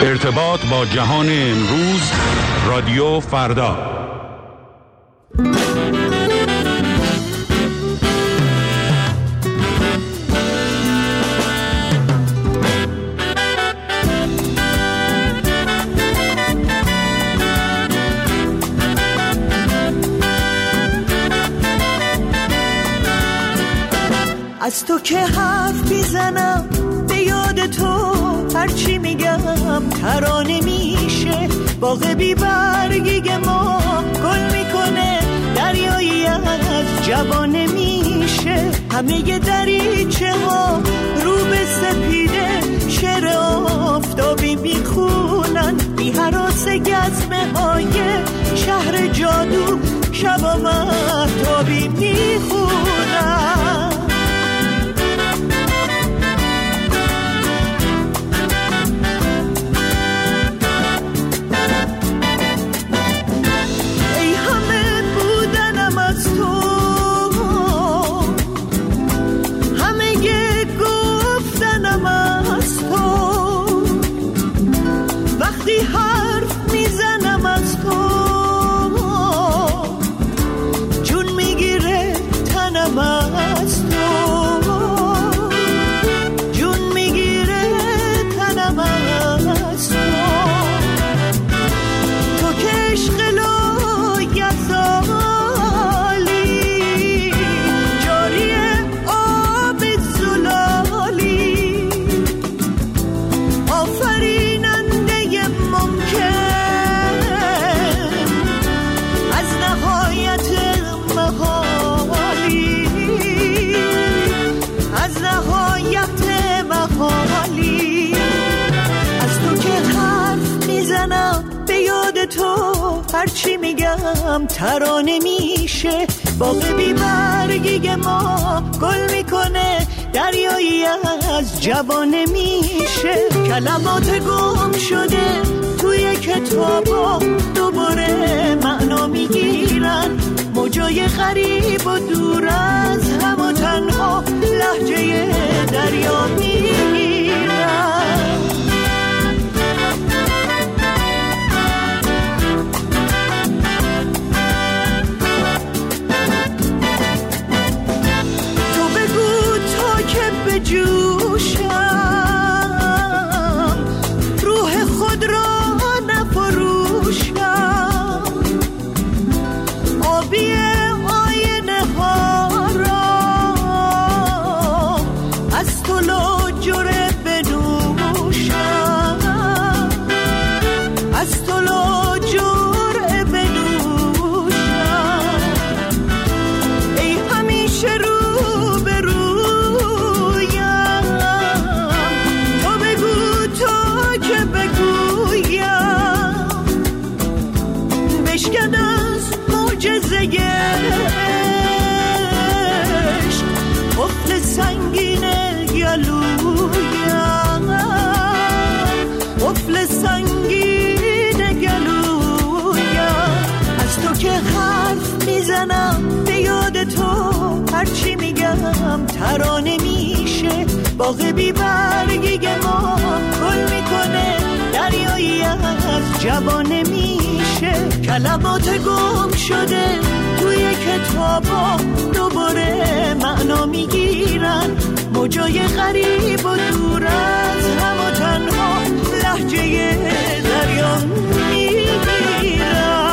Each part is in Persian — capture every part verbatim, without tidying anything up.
ارتباط با جهان امروز، رادیو فردا. از تو که حرف میزنم به یاد تو، هرچی میگم ترانه میشه. باغ بی برگی ما گل میکنه، دریایی از جوانه میشه. همه دریچه ها رو به سپیده، شعر آفتابی میخونن. بی هراس گزمه های شهر جادو، شبا مهتابی میخونن. هرچی میگم ترانه میشه. باغ بی برگی ما گل میکنه، دریایی از جوانه میشه. کلمات گم شده توی کتابا دوباره معنا میگیرن. موجای غریب و دور از هم و تنها لهجه دریا میگیرن. جوشم روح خود را نفروشم، آبی آینه ها را از تو لاجره بنوشم، از تو لاجره بنوشم. ای همیشه رو قفل سنگین گلویم، قفل سنگین گلویم. از تو که حرف میزنم به یاد تو، هرچی میگم ترانه میشه. باغ بی برگی ما گل میکنه، دریایی از جوانه میشه. کلمات گم شده توی کتابا دوباره معنا میگیرن. موجای غریب و دور از هم و تنها لهجه دریا میگیرن.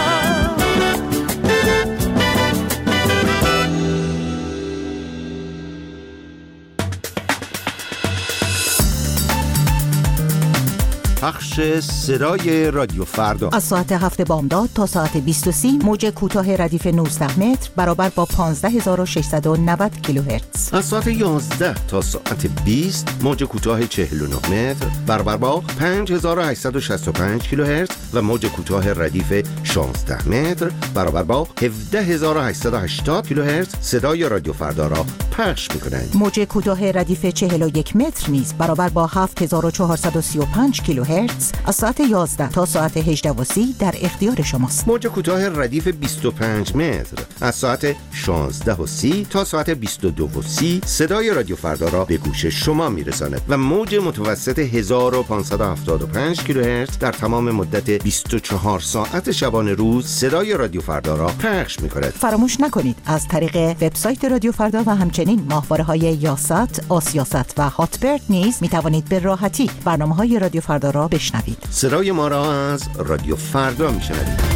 پخش صدای رادیو فردا از ساعت هفت بامداد تا ساعت بیست و سه موج کوتاه ردیف نوزده متر برابر با پانزده هزار و ششصد و نود کیلوهرتز. از ساعت یازده تا ساعت بیست موج کوتاه چهل و نه متر برابر با پنج هزار و هشتصد و شصت و پنج کیلوهرتز و موج کوتاه ردیف شانزده متر برابر با هفده هزار و هشتصد و هشتاد کیلوهرتز صدای رادیو فردا را پخش می‌کنند. موج کوتاه ردیف چهل و یک متر نیز برابر با هفت هزار و چهارصد و سی و پنج کیلوهرتز از ساعت یازده تا ساعت هجده و سی در اختیار شماست. موج کوتاه ردیف بیست و پنج متر از ساعت شانزده و سی تا ساعت بیست و دو و سی صدای رادیو فردا را به گوش شما میرساند و موج متوسط هزار و پانصد و هفتاد و پنج کیلوهرتز در تمام مدت بیست و چهار ساعت شبانه روز صدای رادیو فردا را پخش می‌کند. فراموش نکنید از طریق وبسایت رادیو فردا و همچنین ماهواره‌های یاست، آسیاست و هاتبرد نیز می‌توانید به راحتی برنامه‌های رادیو فردا را بشنوید. صدای ما را از رادیو فردا می‌شنوید.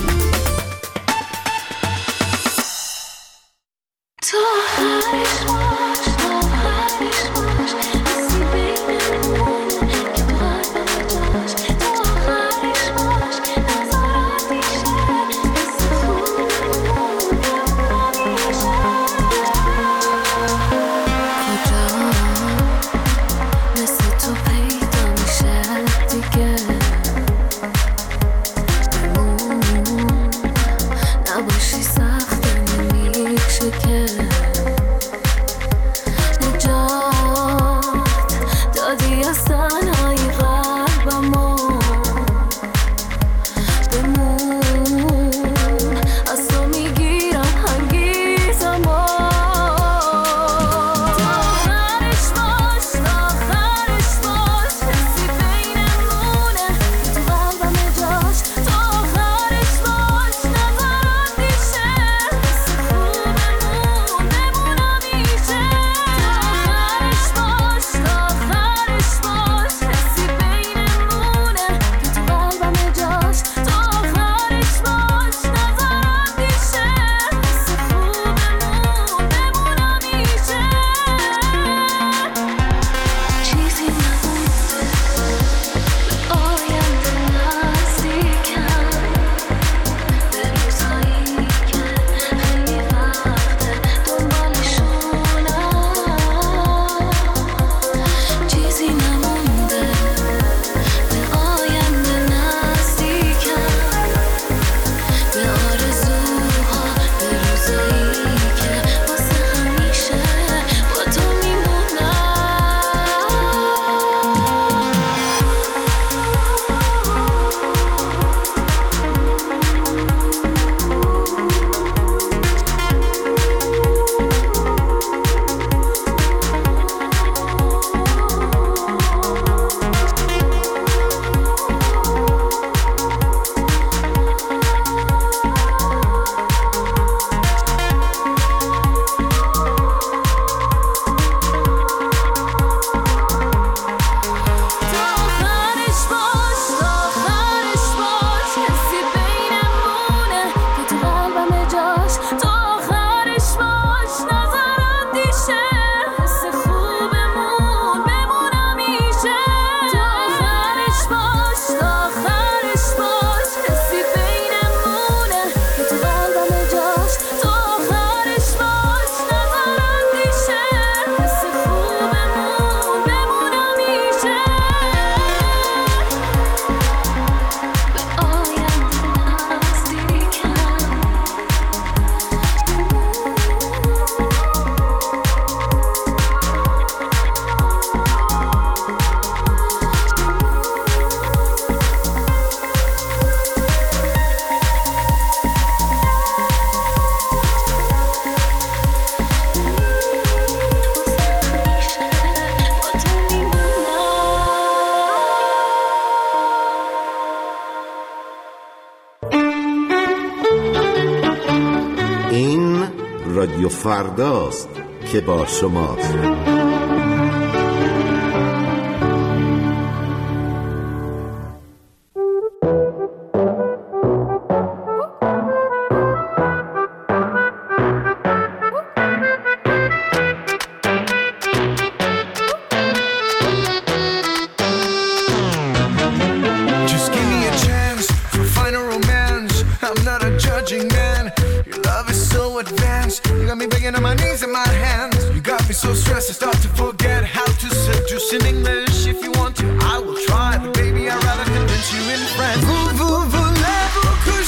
رادیو فرداست که با شماست.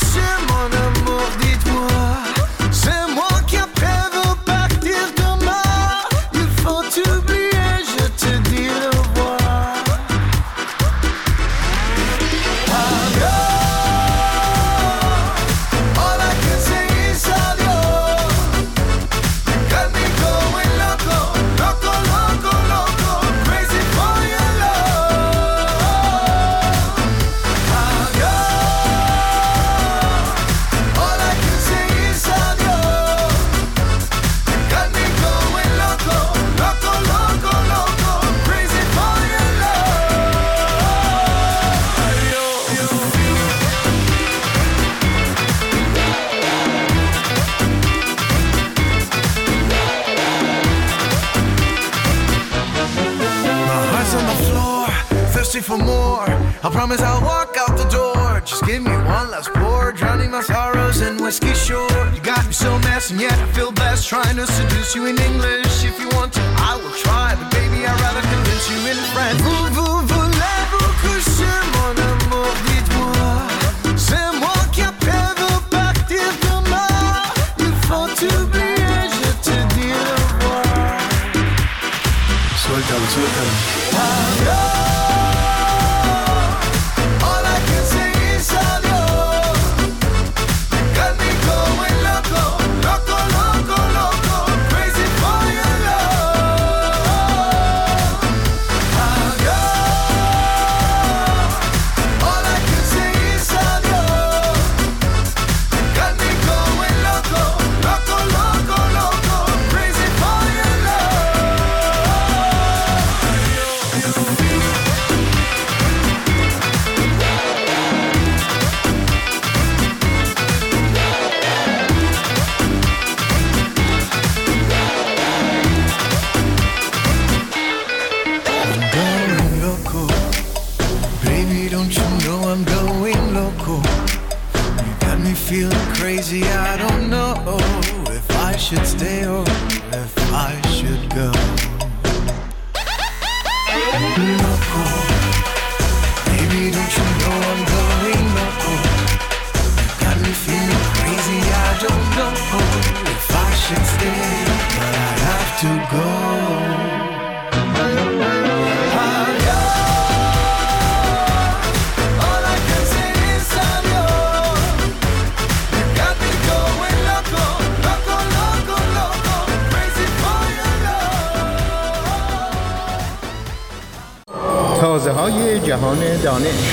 Moi qui appelle, partir demain. thirsty for more. I promise I'll walk out the door. Just give me one last pour, drowning my sorrows in whiskey shore. You got me so messed and yet I feel blessed, trying to seduce you in English. If you want to, I will try, but baby I'd rather convince you in French. Vous, vous, voulez-vous coucher mon amour, dites-moi. C'est moi qui appelle vous partir demain. Il faut t'oublier, je te dis au revoir. Suéltalo, suéltalo. Adiós. Feeling crazy, I don't know if I should stay or if I should go. Loco, baby, don't you know I'm going loco? You got me feeling crazy, I don't know if I should stay, but I have to go. تازه های جهان دانش.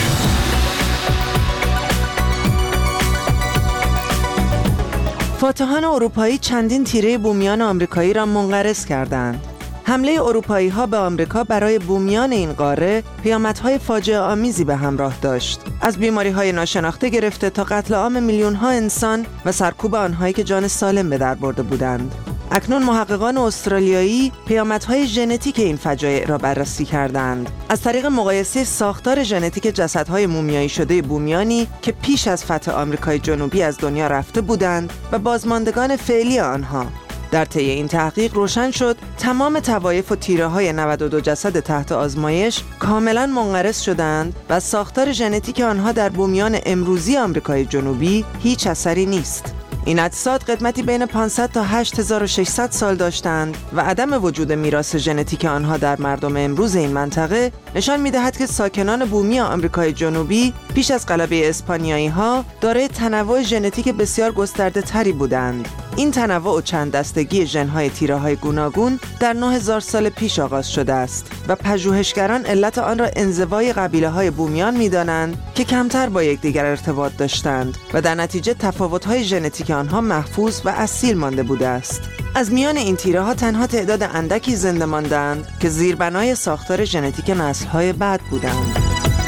فاتحان اروپایی چندین تیره بومیان آمریکایی را منقرض کردند. حمله اروپایی ها به آمریکا برای بومیان این قاره پیامدهای فاجعه آمیزی به همراه داشت. از بیماری های ناشناخته گرفته تا قتل عام میلیون ها انسان و سرکوب آنهایی که جان سالم به در برده بودند. اکنون محققان استرالیایی پیامدهای ژنتیک این فجایع را بررسی کردند. از طریق مقایسه ساختار ژنتیک جسدهای مومیایی شده بومیانی که پیش از فتح آمریکای جنوبی از دنیا رفته بودند و بازماندگان فعلی آنها. در طی این تحقیق روشن شد تمام طوایف و تیره‌های نود و دو جسد تحت آزمایش کاملاً منقرض شدند و ساختار ژنتیک آنها در بومیان امروزی آمریکای جنوبی هیچ اثری نیست. این اجساد قدمتی بین پانصد تا هشت هزار و ششصد سال داشتند و عدم وجود میراث ژنتیک آنها در مردم امروز این منطقه نشان می‌دهد که ساکنان بومی آمریکای جنوبی پیش از غلبه اسپانیایی‌ها دارای تنوع ژنتیک بسیار گسترده تری بودند. این تنوع و چند دستگی ژن‌های تیره‌های گوناگون در نه هزار سال پیش آغاز شده است و پژوهشگران علت آن را انزوای قبیله‌های بومیان می‌دانند که کمتر با یکدیگر ارتباط داشتند و در نتیجه تفاوت‌های ژنتیک آنها محفوظ و اصیل مانده بوده است. از میان این تیره‌ها تنها تعداد اندکی زنده ماندند که زیربنای ساختار ژنتیک نسل‌های بعد بودند.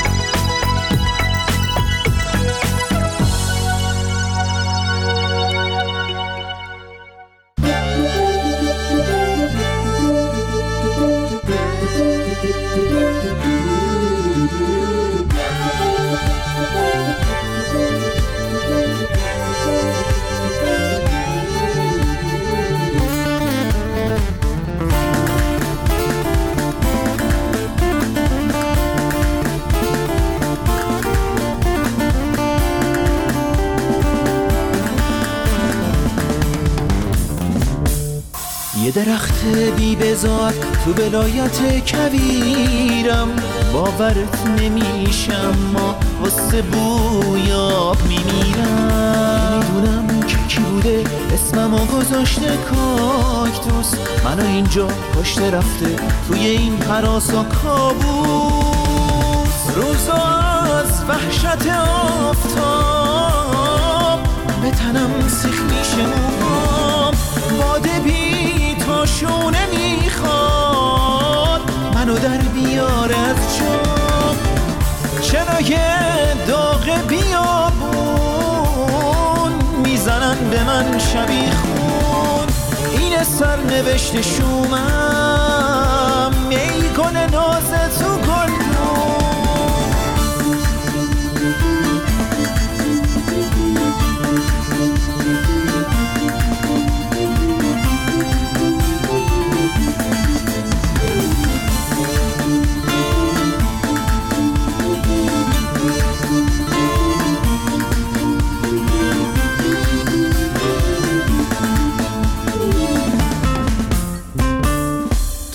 یه درخت بی بزار تو ولایت کویرم، باورت نمیشم ما واسه بویاب میمیرم. میدونم که کی بوده اسممو گذاشته کاکتوس، منو اینجا پشت رفته توی این هراس و کابوس. روزا از وحشت آفتاب به تنم سیخ میشه موهام، باده بی شونه میخواد منو در بیار از جام. چرای داغ بیابون میزنن به من شبیخون، این سرنوشت شومم میکنه ناز تو گلدون.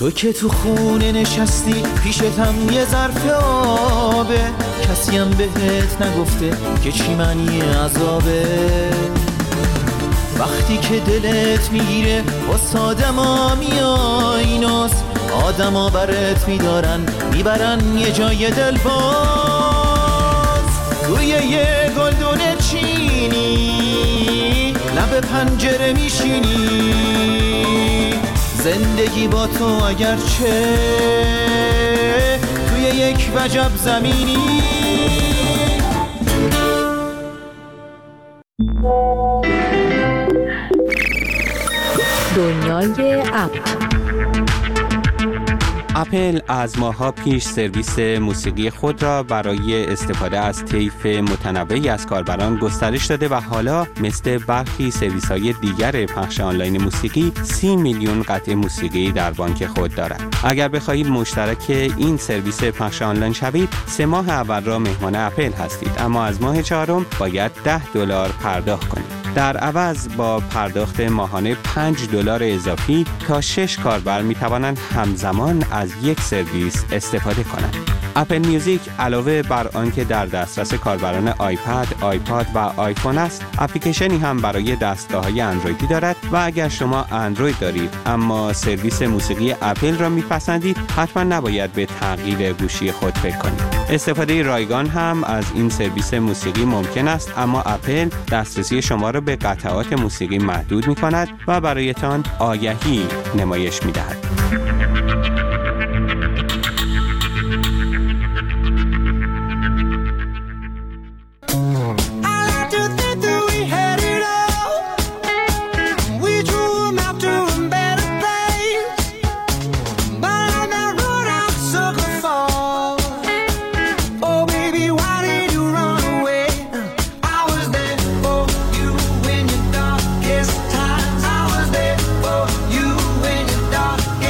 تو که تو خونه نشستی پیشتم یه ظرف آبه، کسیم بهت نگفته که چی معنی عذابه. وقتی که دلت میگیره واسه آدما میای ناز، آدما برات میدارن میبرن یه جای دل باز. توی یه گلدون چینی لب پنجره میشینی، زندگی با تو اگرچه توی یک وجب زمینی. دنیای اپل. اپل از ماه‌ها پیش سرویس موسیقی خود را برای استفاده از طیف متنوعی از کاربران گسترش داده و حالا مثل برخی سرویس‌های دیگر پخش آنلاین موسیقی سی میلیون قطعه موسیقی در بانک خود دارد. اگر بخواهید مشترک این سرویس پخش آنلاین شوید، سه ماه اول را مهمان اپل هستید، اما از ماه چهارم باید ده دلار پرداخت کنید. در عوض با پرداخت ماهانه پنج دلار اضافی تا شش کاربر می توانند همزمان از یک سرویس استفاده کنند. اپل میوزیک علاوه بر آنکه در دسترس کاربران آیپد، آیپاد و آیفون است، اپلیکیشنی هم برای دستگاه‌های اندرویدی دارد و اگر شما اندروید دارید اما سرویس موسیقی اپل را میپسندید، حتما نباید به تغییر گوشی خود فکر کنید. استفاده رایگان هم از این سرویس موسیقی ممکن است، اما اپل دسترسی شما را به قطعات موسیقی محدود می‌کند و برایتان آگهی نمایش می‌دهد. Darkest times, I was there for you in your dark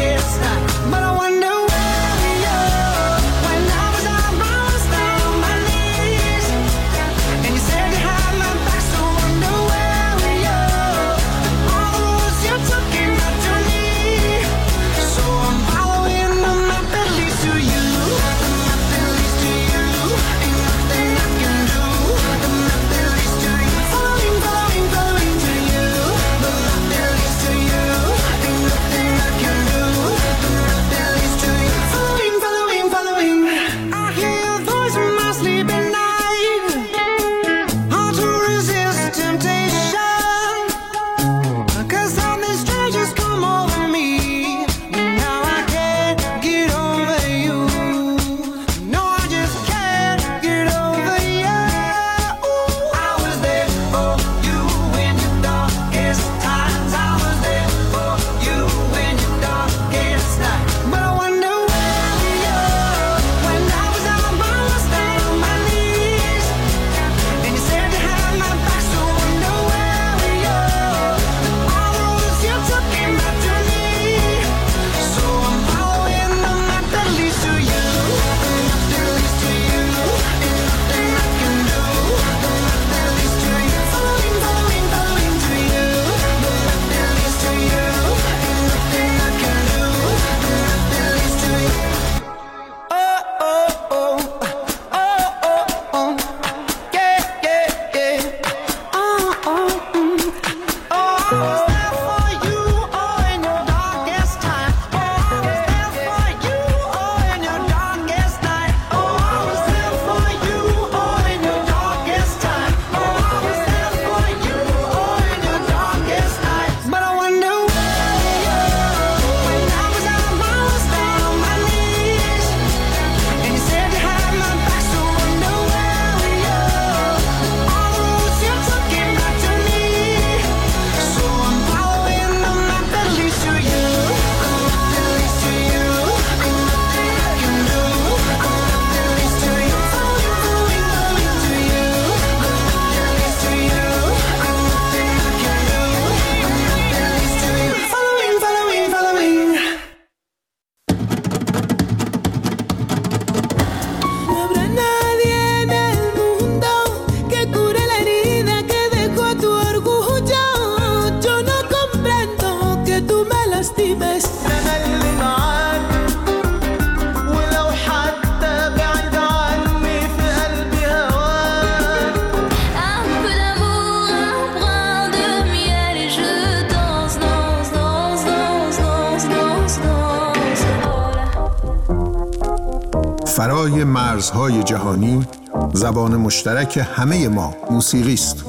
فرای مرزهای جهانی زبان مشترک همه ما موسیقی است.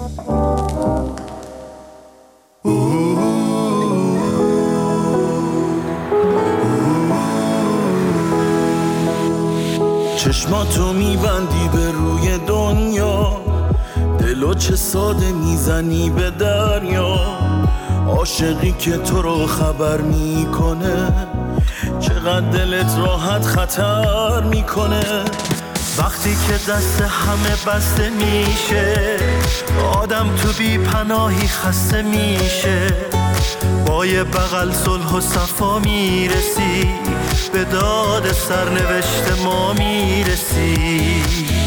چشماتو میبندی به روی دنیا، دلو چه ساده میزنی به دریا. عاشقی که تو رو خبر میکنه، چقدر دلت راحت خطر میکنه. وقتی که دست همه بسته میشه، آدم تو بی پناهی خسته میشه. با یه بغل صلح و صفا میرسی، به داد سرنوشت ما میرسی.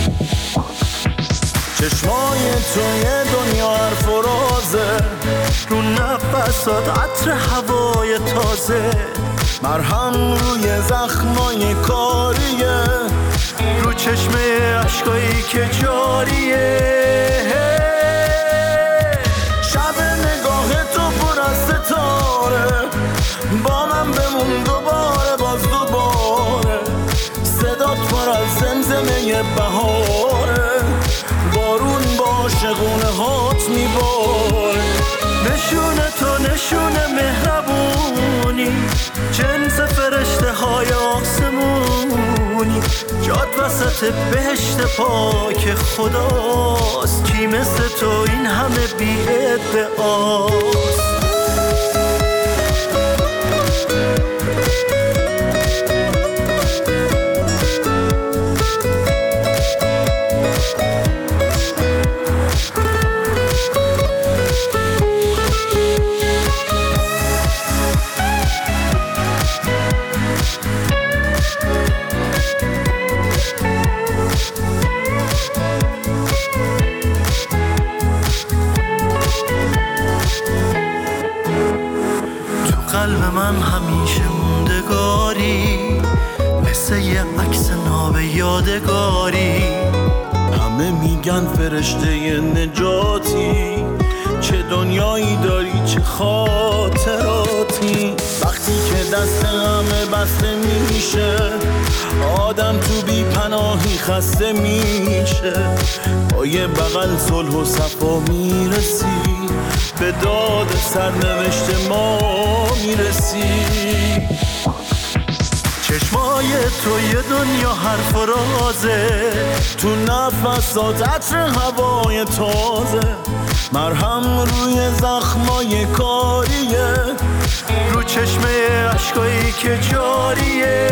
چشمای تو یه دنیا حرف و رازه، رو نفسات عطر هوای تازه. مرهم روی زخمای کاریه، رو چشمه عشقایی که جاریه. شب نگاه تو پر از ستاره، با من بمون دوباره باز دوباره. صدات پر از زمزمه بهاره، بارون با عاشقونه هات میباره. نشونه تو نشونه مهربونی، جنس فرشته های آسمونی. جاد وسط بهشت پاک خداست، کی مثل تو این همه بی ادعاست. قلب من همیشه موندگاری، مثل یه عکس ناب یادگاری. همه میگن فرشته نجاتی، چه دنیایی داری چه خاطراتی. وقتی که دست همه بسته میشه، آدم تو بی پناهی خسته میشه. با یه بغل صلح و صفا میرسی، به داد سرنوشت ما میرسی. چشمای تو یه دنیا حرف و رازه، تو نفسات عطر هوای تازه. مرهم روی زخمای کاریه، رو چشمه عشقایی که جاریه.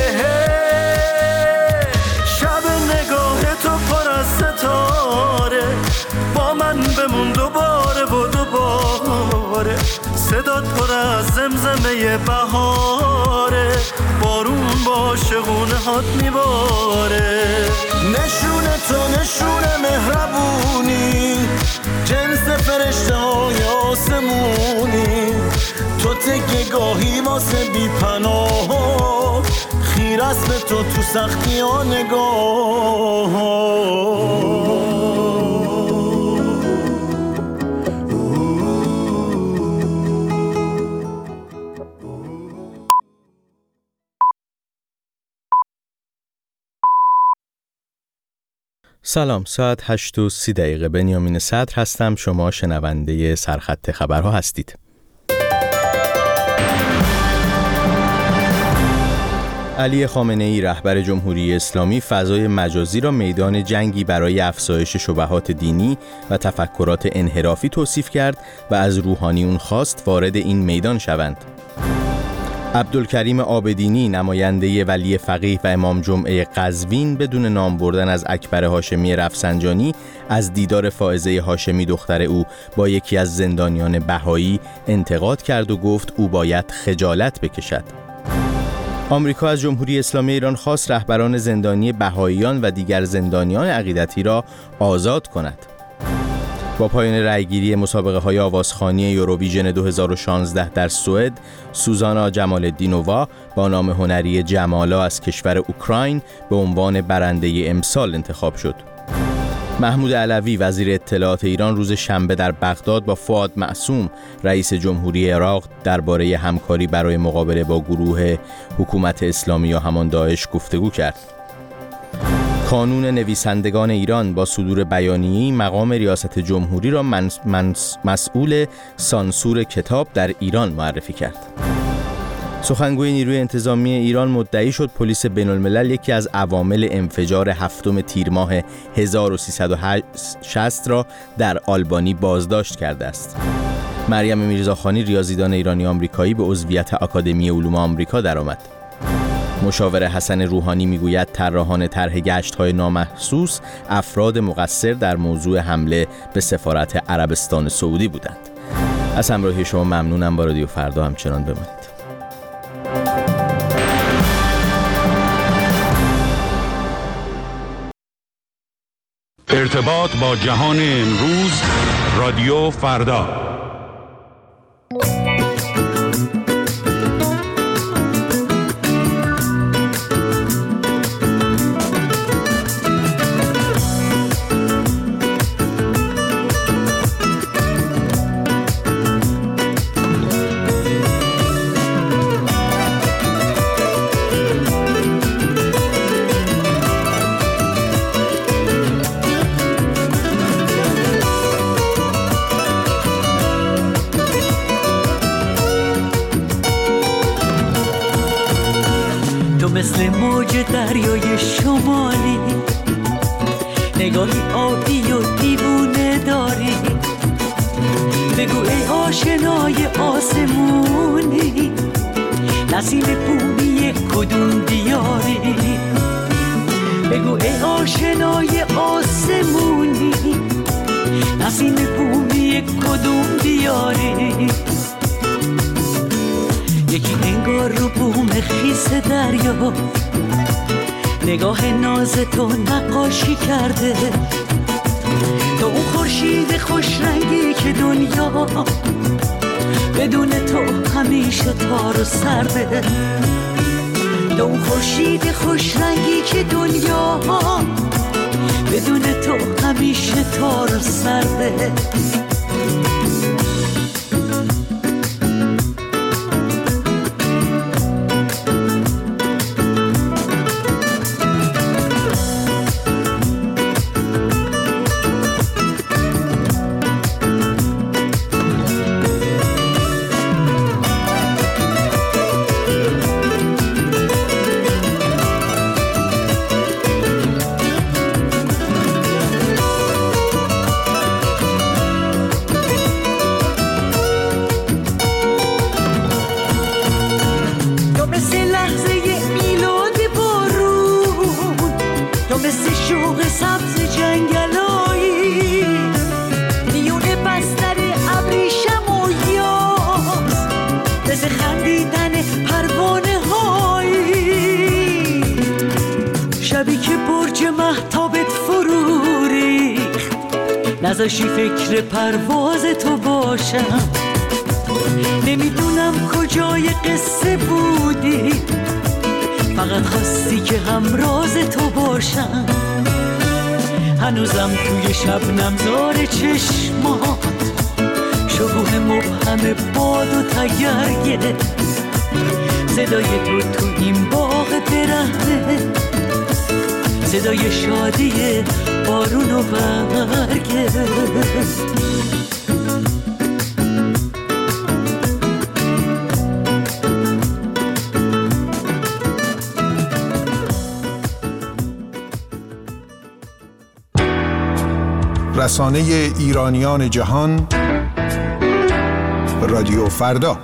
شب نگاه تو پر از ستاره، با من بمون دوباره و دوباره. صدات پر از زمزمه بهاره، بارون با عاشقونه هات میباره. نشونه تو نشونه مهربونی، جنس فرشته های آسمونی. تو تکه گاهی واسه بی پناه، خیر است به تو تو سختی ها نگاه. سلام، ساعت هشت و سی دقیقه. بنیامین صدر هستم، شما شنونده سرخط خبرها هستید. علی خامنه‌ای رهبر جمهوری اسلامی فضای مجازی را میدان جنگی برای افزایش شبهات دینی و تفکرات انحرافی توصیف کرد و از روحانیون خواست وارد این میدان شوند. عبدالکریم عابدینی نماینده ولی فقیه و امام جمعه قزوین بدون نام بردن از اکبر هاشمی رفسنجانی از دیدار فائزه هاشمی دختر او با یکی از زندانیان بهایی انتقاد کرد و گفت او باید خجالت بکشد. آمریکا از جمهوری اسلامی ایران خواست رهبران زندانی بهاییان و دیگر زندانیان عقیدتی را آزاد کند. با پایان رأیگیری مسابقه های آوازخوانی یوروویژن دو هزار و شانزده در سوئد، سوزانا جمال‌الدینووا با نام هنری جمالا از کشور اوکراین به عنوان برنده امسال انتخاب شد. محمود علوی وزیر اطلاعات ایران روز شنبه در بغداد با فؤاد معصوم رئیس جمهوری عراق درباره همکاری برای مقابله با گروه حکومت اسلامی یا همان داعش گفتگو کرد. کانون نویسندگان ایران با صدور بیانیه‌ای مقام ریاست جمهوری را منس منس مسئول سانسور کتاب در ایران معرفی کرد. سخنگوی نیروی انتظامی ایران مدعی شد پلیس بین‌الملل یکی از عوامل انفجار هفتم تیر ماه هزار و سیصد و شصت را در آلبانی بازداشت کرده است. مریم میرزاخانی ریاضیدان ایرانی آمریکایی به عضویت آکادمی علوم آمریکا درآمد. مشاور حسن روحانی میگوید طراحان طرح گشت‌های نامحسوس افراد مقصر در موضوع حمله به سفارت عربستان سعودی بودند. از همراهی شما ممنونم. با رادیو فردا همچنان بمانید. ارتباط با جهان امروز، رادیو فردا. مثل موج دریای شمالی، نگاهی آبی و دیوونه داری. بگو ای آشنای آسمونی، نسیم بومی کدوم دیاری. بگو ای آشنای آسمونی، نسیم بومی کدوم دیاری. یکی انگار رو بوم خیس دریا، نگاه ناز تو نقاشی کرده. تو اون خورشید خوش رنگی که دنیا بدون تو همیشه تار و سرده. تو اون خورشید خوش رنگی که دنیا بدون تو همیشه تار و سرده. نذاشی فکر پرواز تو باشم. نمیدونم کجای قصه بودی، فقط خواستی که همراز تو باشم. هنوزم توی شبنم زار چشمات شکوه مبهم باد و تگرگه. صدای تو تو این باغ برهنه، صدای شادی بارون و برگه. رسانه ایرانیان جهان، رادیو فردا.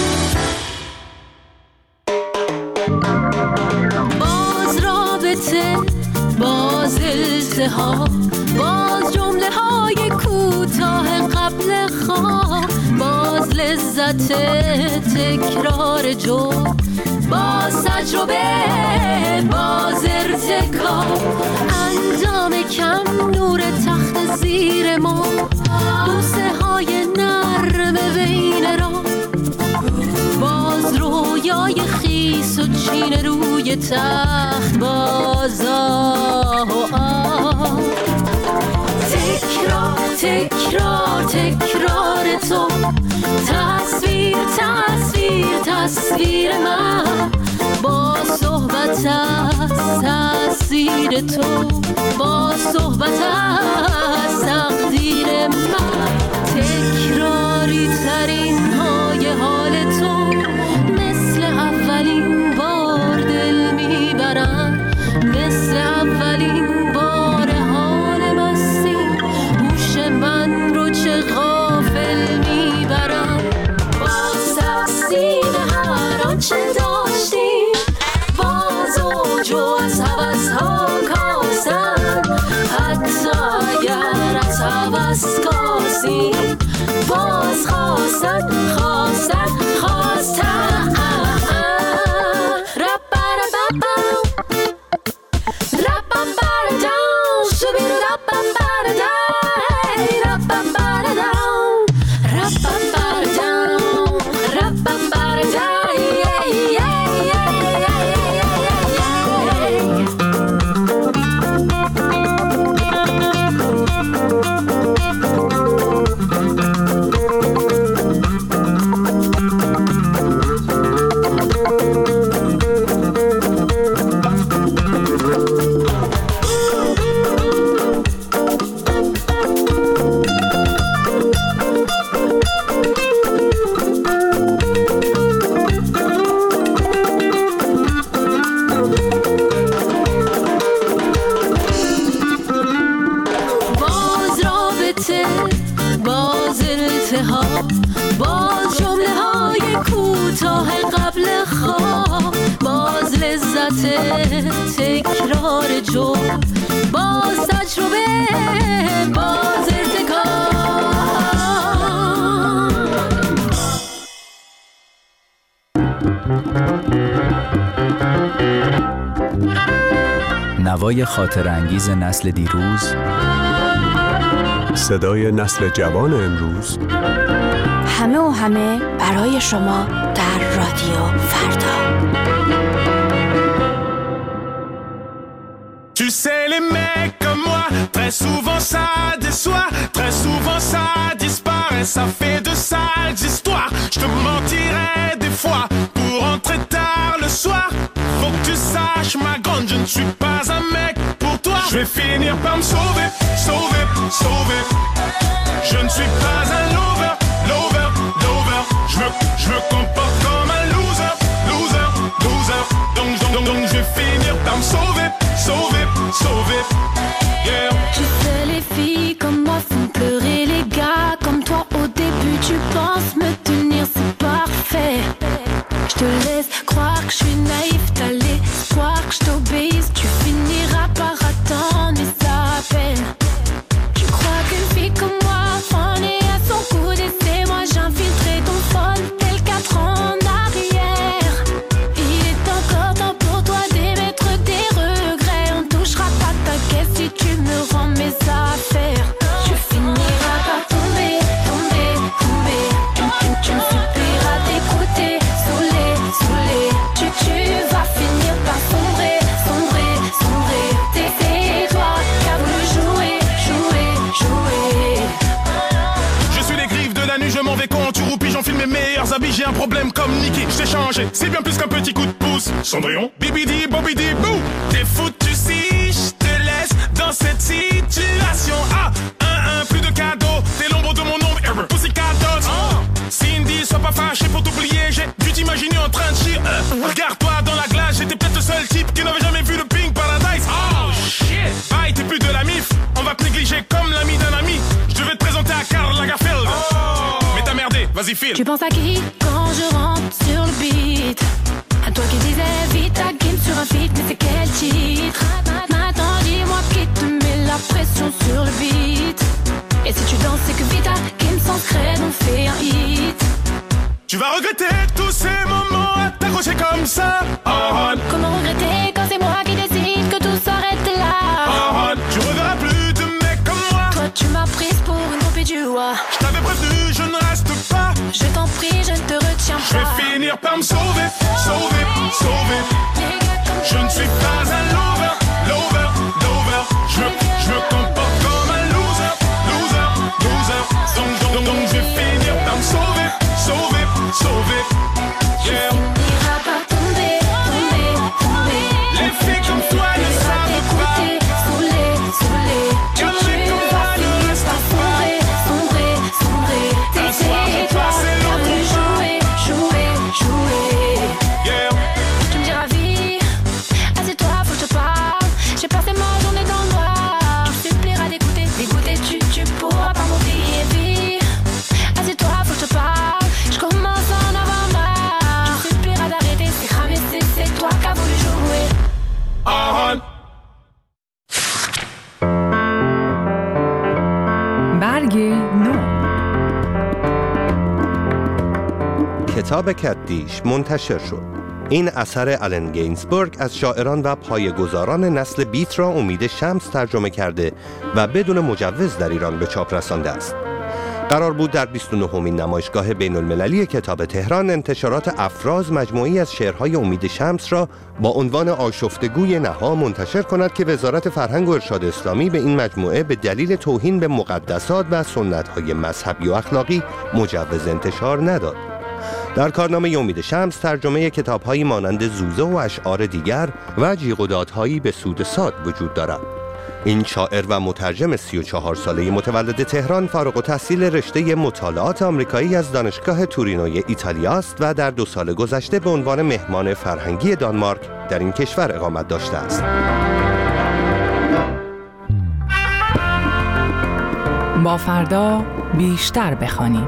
باز رابطه، باز التهاب، باز جمله های کوتاه قبل خواب، باز لذت تکرار جو، باز تجربه، باز ارتکاب، انجام کم، نور تخت زیر ما، بوسه های نرم بین را، باز رویای خیس و چین روی تخت، باز آه و آه. تکرار تکرار تکرار تو، تصویر تصویر تصویر من، با صحبت از تصویر تصویر تو با صحبت از تقدیر من تکراری ترین های حال تو مثل اولین بار دل میبرم مثل اولین بار حال مستی هوش من رو چه غافل میبرم باز تقسیم هر آنچه داشتیم باز اوج و از حوض ها کاسن حتی اگر از حوض کاسیم باز خواستن خواستن خواستن باز جمله های کوتاه قبل خواب باز لذت تکرار جمله باز تجربه باز ارتکاب نوای خاطر انگیز نسل دیروز، صدای نسل جوان امروز، همه و همه برای شما در رادیو فردا. Tu sais les mecs comme moi, très souvent ça déçoit, très souvent ça disparaît, ça fait de sales histoires. Je te mentirais des fois pour rentrer tard le soir. Faut que tu saches ma grande, je ne suis pas un mec pour toi. Je vais finir par me sauver, sauver, sauver. Je ne suis pas un lover, lover, lover. Je me, je me comporte comme un loser, loser, loser. Donc, donc, donc, donc je vais finir par me sauver, sauver, sauver. Yeah. Tu sais les filles comme moi font pleurer les gars comme toi. Au début tu penses me tenir, c'est parfait. Je te laisse croire que je suis naïf, t'as l'espoir que je t'obéisse. Tu finiras par attendre et ça peine. Tu crois qu'une fille comme moi en est à son coup d'essai. Moi j'infiltrerai ton phone tel quatre ans en arrière. Il est encore temps pour toi d'émettre des regrets. On touchera pas ta caisse si tu me rends mes affaires. Tu finiras par tomber, tomber, tomber. Tu, tu, tu me supplieras d'écouter, saoulé, saoulé. Tu, tu vas finir par sombrer, sombrer, sombrer. C'est toi qui as voulu jouer, jouer, jouer. Je suis les griffes de la nuit, je m'en vais quand tu roupilles, j'enfile mes meilleurs habits. J'ai un problème comme Nicky, je t'ai changé, c'est bien plus qu'un petit coup de pouce. Cendrillon, bibidi, bobidi, bou. T'es foutu si je te laisse dans cette situation. Ah, un, un, plus de cadeaux, t'es l'ombre de mon ombre, ever. Pussycat Dolls. Oh. Cindy, sois pas fâché pour t'oublier, j'ai dû t'imaginer en train de chier. Euh. Regarde-toi dans la glace, j'étais peut-être le seul type qui n'avait jamais vu le Pink Paradise. Oh shit. Bye, t'es plus de la mif, on va te négliger comme l'ami d'un ami. Je devais te présenter à Karl Lagerfeld. Oh. Mais t'as merdé, vas-y file. Tu penses à qui quand je rentre sur le beat? À toi qui disais vite ta game sur un feat, mais c'est quel titre? Maintenant dis-moi qui te met la pression sur le beat. Et si tu danses c'est que Vita Kim sans crête on fait un hit. Tu vas regretter tous ces moments à t'accrocher comme ça. Oh, comment regretter quand c'est moi qui décide que tout s'arrête là? Oh, tu reverras plus de mecs comme moi. Toi tu m'as prise pour une poupée du roi. Je t'avais prévenu, je ne reste pas. Je t'en prie, je ne te retiens pas. Je vais finir par me sauver, sauver, sauver. Je ne suis pas un lover, lover, lover. Je me, je me comporte comme un loser, loser, loser. Donc, donc, donc, donc je vais finir par me sauver, sauver, sauver. Yeah. Tu finiras par tomber, tomber, tomber. Les filles comme toi ne savent pas برگ نو. کتاب کدیش منتشر شد. این اثر آلن گینزبورگ از شاعران و پایه‌گذاران نسل بیت را امید شمس ترجمه کرده و بدون مجوز در ایران به چاپ رسانده است. قرار بود در بیست و نهمین نمایشگاه بین المللی کتاب تهران انتشارات افراز مجموعی از شعرهای امید شمس را با عنوان آشفتگوی نها منتشر کند که وزارت فرهنگ و ارشاد اسلامی به این مجموعه به دلیل توهین به مقدسات و سنت‌های مذهبی و اخلاقی مجوز انتشار نداد. در کارنامه امید شمس ترجمه کتاب‌هایی مانند زوزه و اشعار دیگر و جیغ و دادهایی به سود ساد وجود دارد. این شاعر و مترجم سی و چهار ساله متولد تهران فارغ التحصیل رشته مطالعات آمریکایی از دانشگاه تورینوی ایتالیا است و در دو سال گذشته به عنوان مهمان فرهنگی دانمارک در این کشور اقامت داشته است. با فردا بیشتر بخوانیم.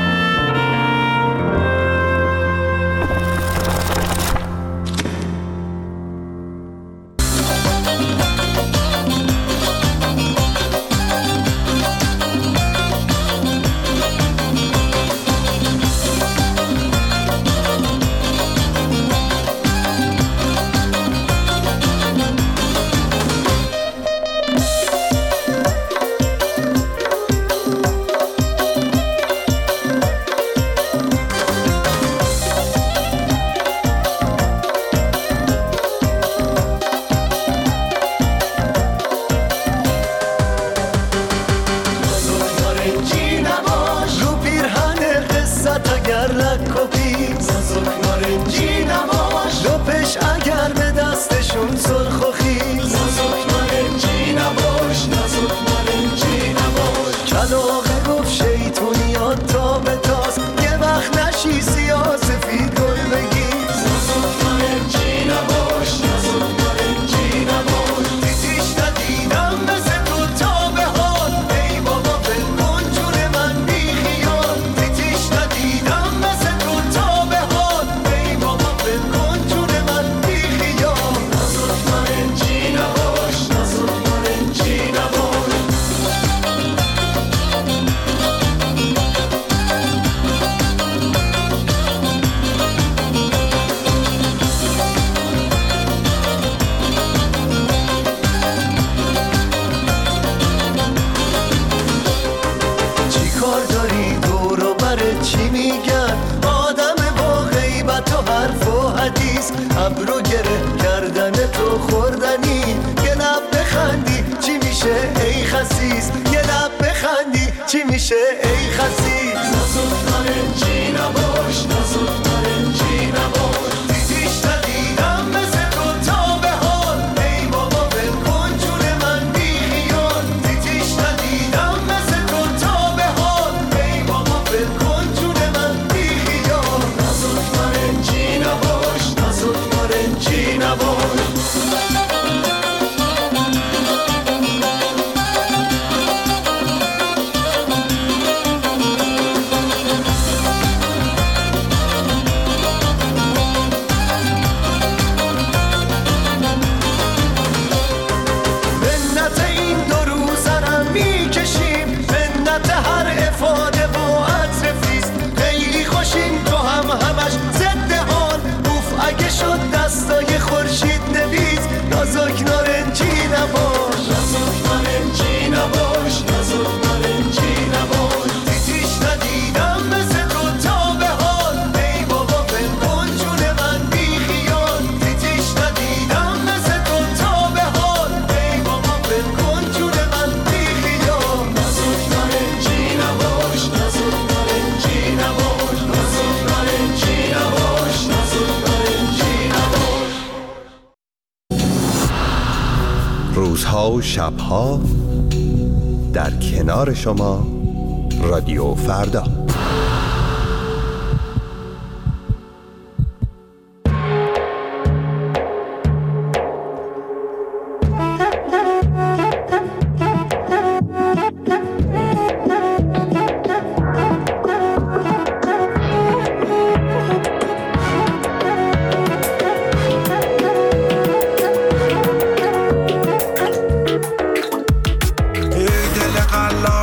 ابرو گره کردن تو خوردنی، یه لب بخندی چی میشه ای خسیس، یه لب بخندی چی میشه ای خسیس. نازک نارنجی نباش، نازک نارنجی نباش، دیدیش ندیدم مثل تو تا به حال، ای بابا ول کن جون من بی خیال، دیدیش ندیدم مثل تو تا به حال، ای بابا ول کن جون من بی خیال. نازک نارنجی نباش، نازک نارنجی نباش. دستای خورشید نویس، نازک نارنجی نباش، نازک نارنجی نباش، نازک نارنجی نباش، دیدیش ندیدم مثل تو تا به حال، ای بابا ول کن جون من بی خیال، دیدیش ندیدم مثل تو تا به حال، ای بابا ول کن جون من بی خیال. نازک نارنجی نباش، نازک نارنجی نباش، نازک نارنجی نباش، نازک نارنجی نباش. روزها و شبها در کنار شما، رادیو فردا.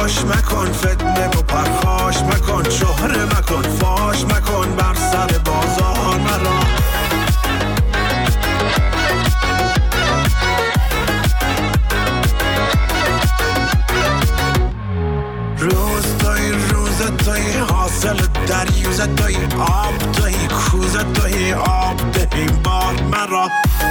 قلاش مکن، فتنه و پرخاش مکن، شهره مکن، فاش مکن بر سر بازار مرا. روز توی روز توی حاصل دریوز توی آب توی کوز توی آب دهی بار مرا.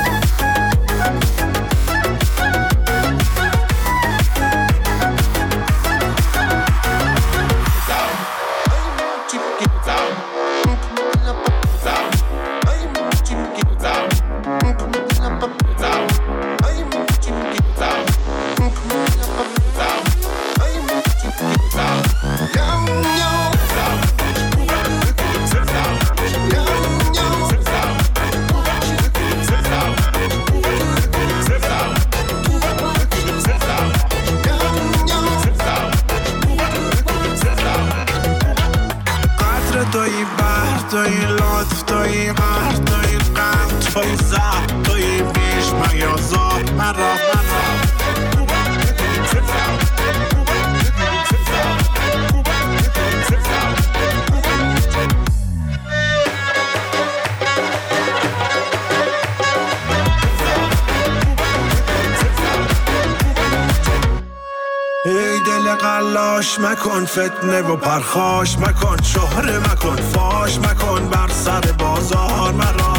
توی بحر توی لطف توی قهر توی غم توی زهر توی بیش میازار مرا مرا. ای دل قلاش مکن، فتنه و پرخاش مکن، شهره مکن، فاش مکن بر سر بازار مرا.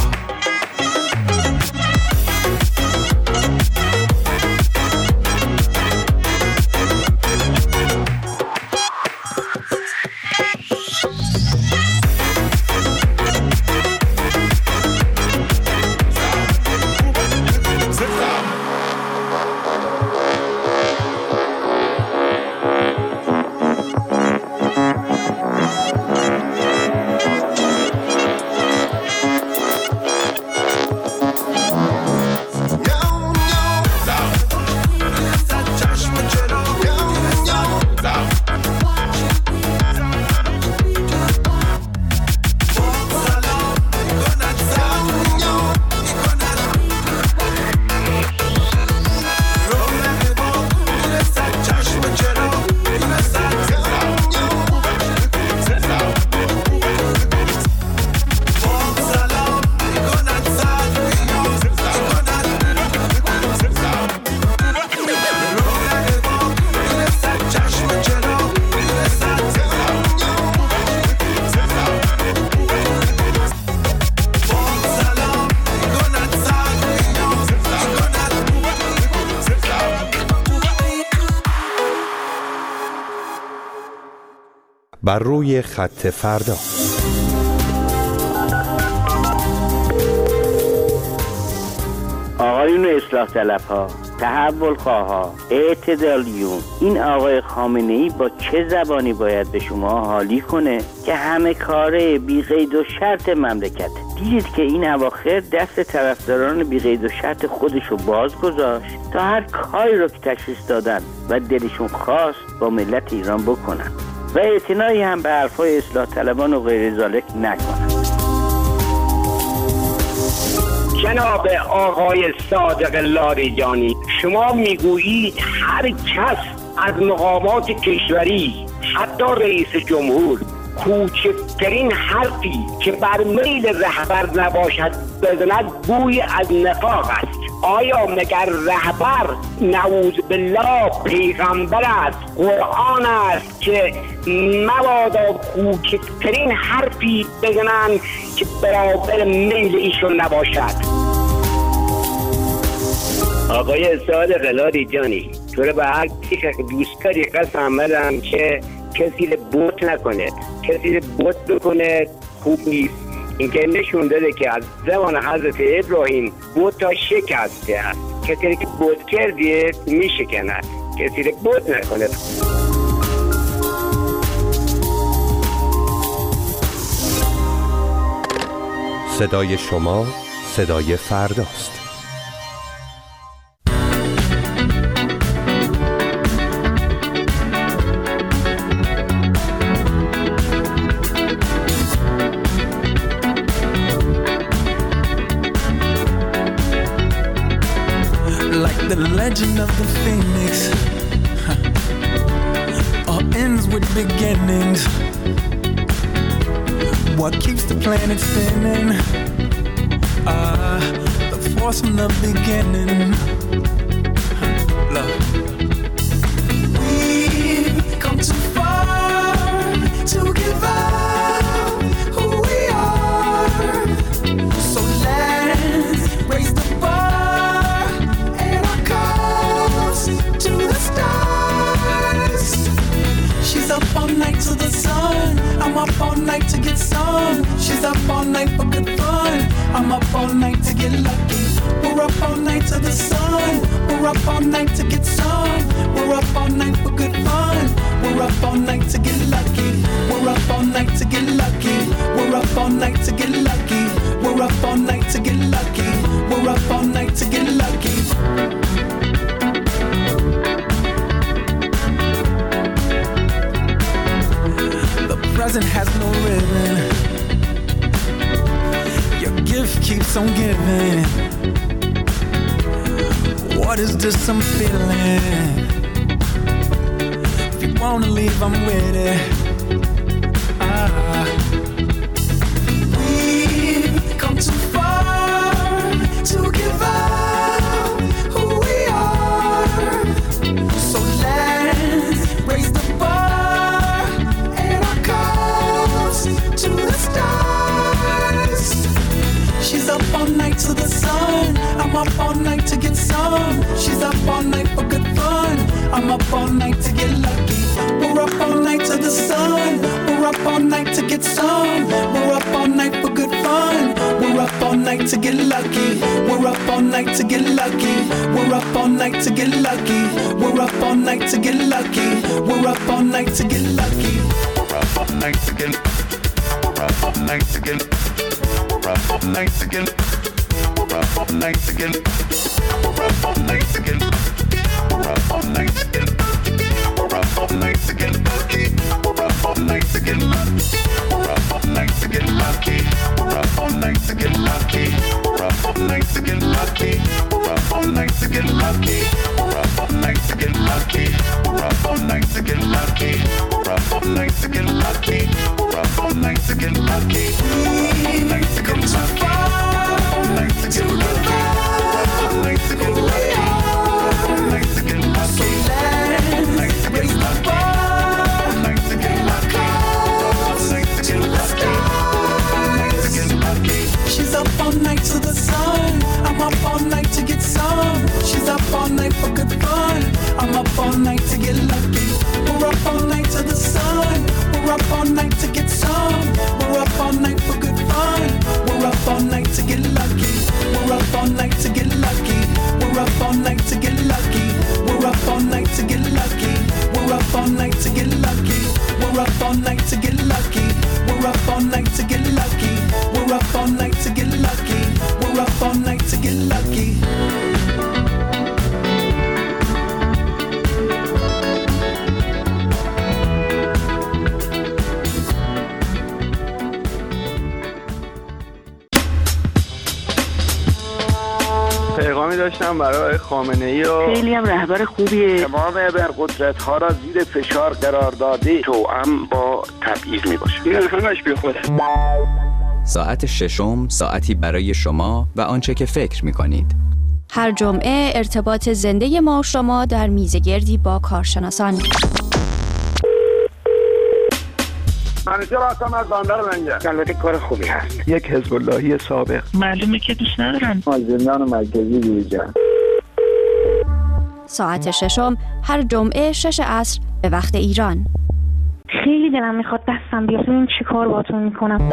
بر روی خط فردا. آقایون اصلاح طلب ها، تحول خواه ها، اعتدالیون، این آقای خامنه ای با چه زبانی باید به شما حالی کنه که همه کاره بی قید و شرط مملکت؟ دیدید که این اواخر دست طرفداران بی قید و شرط خودشو باز گذاشت تا هر کاری رو که تشخیص دادن و دلشون خواست با ملت ایران بکنن و اعتنایی هم به حرفای اصلاح طلبان و غیر ذالک نکنن. جناب آقای صادق لاریجانی، شما میگویید هر کس از مقامات کشوری حتی رئیس جمهور کوچکترین حرفی که بر میل رهبر نباشد بزند بوی از نفاق است. آیا مگر رهبر نعوذ بالله پیغمبر است، قرآن است که مبادا کوچکترین حرفی بزنند که برابر میل ایشون نباشد؟ آقای صادق لاریجانی، تو رو به هر کسی که دوست داری قسم بدم که کسی رو بوت نکنه، کسی رو بوت بکنه خوب نیست. این که نشون داده که از زمان حضرت ابراهیم بوت ها شکسته است. کسی که بوت کردیه میشکنه، کسی رو بوت نکنه. صدای شما صدای فرداست. The legend of the phoenix, huh. with beginnings. What keeps the planet spinning? Ah, uh, the force from the beginning. Love. We've come too far to give up who we are. So let's raise the bar and our cups to the stars. She's up all night to the sun. I'm up all night to get some. She's up all night for good fun. I'm up all night to get lucky. We're up all night to the sun. We're up all night to get some. We're up all night for good fun. We're up all night to get lucky. We're up all night to get lucky. We're up all night to get lucky. We're up all night to get lucky. We're up all night to get lucky. The present has no ribbon. Your gift keeps on giving. What is this I'm feeling? If you wanna leave, I'm with it. Ah. We've come too far to give up who we are. So let's raise the bar and our cups to the stars. She's up all night to the sun. I'm up all night to get some. She's up all night for good fun. I'm up all night to get lucky. We're up all night to the sun. We're up all night to get some. We're up all night for good fun. We're up all night to get lucky. We're up all night to get lucky. We're up all night to get lucky. We're up all night to get lucky. We're up all night to get lucky. We're up all night to get. We're up all night to get. We're up all night to get. We're up all night to get. We're up all night to get. We're up all night to get. We're up all night to get lucky. We're up all night to get lucky. We're up all night to get lucky. We're up all night to get lucky. We're up all night to get lucky. We're up all night to get lucky. We're up all night to get lucky. We're up all night to get lucky. We're up all night to get lucky. We're up all night to get lucky. We're up all night to get lucky. All night to get lucky. All night to get lucky. All night to get lucky. All night to get lucky. All night to get lucky. All night to get lucky. All night to get lucky. She's up all night to the sun. I'm up all night to get some. She's up all night for good fun. I'm up all night to get lucky. We're up all night to the sun. We're up all night to get some. We're up all night for good fun. We're up all night to get lucky. We're up all night to get lucky. We're up all night to get lucky. We're up all night to get lucky. We're up all night to get lucky. We're up all night to get lucky. We're up all night to get lucky. We're up all night to get lucky. We're up all night to get lucky. پیغامی داشتم برای خامنه ای و خیلی هم رهبر خوبیه. تمام ابرقدرت ها را زیر فشار قرار داده توأم با تبعیض می باشه. این همش بی خوده. ساعت ششم ساعتی برای شما و آنچه که فکر می کنید. هر جمعه ارتباط زنده ما و شما در میزگردی با کارشناسان. منیجر هستم از بندر منجر. البته کار خوبی هست. یک حزب اللهی سابق. معلومه که دوست ندارن. از زندان مرکزی بیرون. ساعت ششم هر جمعه شش عصر به وقت ایران. خیلی دلم میخواد دستم بیاد ببینم چی کار باهاتون میکنم.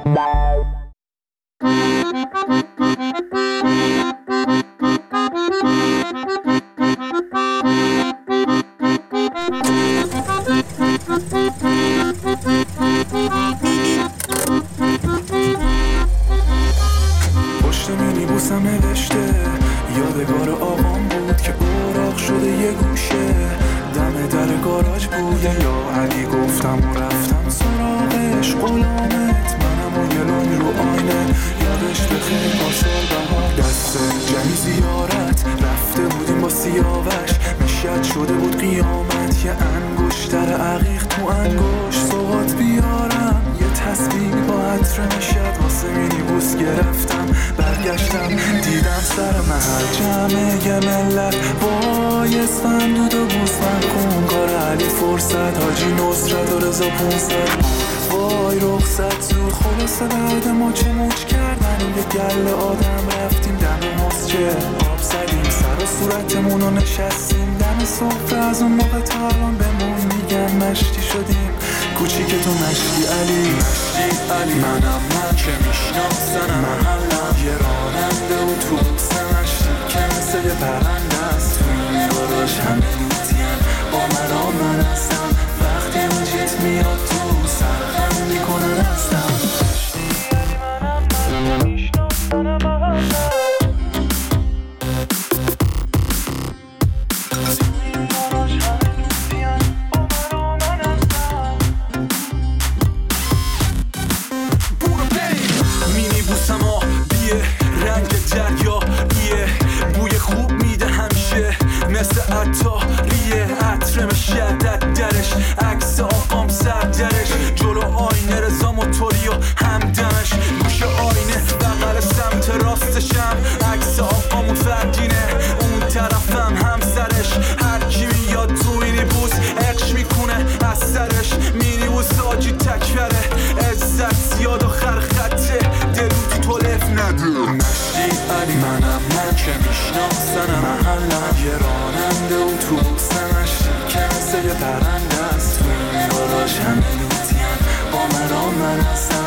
پشت مینیبوسم نوشته یادگار آقام بود که اوراق شده یه گوشه، دم در گاراژ بوده یا علی گفتم و رفتم سراغش، غلامت منم و گلون رو آینه یادش بخیر پاسال بهار، دست جمعی زیارت رفته بودیم با سیاوش، میشد شده بود قیامت یه انگشتر عقیق تو رو انگوش سوغات بیارم، یه تسبیح با عطر نشد واسه مینیبوس گرفتم. برگشتم دیدم سر محل جمعه یه ملت وای اسفندود و بوسفند کن. کار علی فرصت حاجی نصرت و رضا پونصد وای رخصت زود خلاصه بعد ما چه موج کردن یه گل آدم رفتیم دم مسجد آب زدیم سر و صورتمونو نشستیم دم صفر. از اون موقع تا الان بهمون میگن مشتی شدیم کوچیک تو مشتی علی مشتی علی منم من که میشناسنم محلم یه راننده و توبوس مشتی که مثل یه پرنده است تو این گاراژ همه لوتین با مرا من هستم وقتی اون جیت میاد تو سرخم میکنن هستم عطاریه عطرم شدت درش عکس آقام سر درش جلو آینه رضا موتوری و همدمش گوش آینه بغل سمت راستشم عکس آقامون فرگینه اون طرفم همسرش هر کی میاد تو مینیبوس عشق میکنه از سرش مینیبوس آجی تکبره عزت زیاد و خرخطه دلو تو تلف نده مشتی علی منم من که میشناسنم محلم یه راننده و تو سمشتی که مثل یه پرنده است تو این گاراژ همه لوتین با مرا من هستم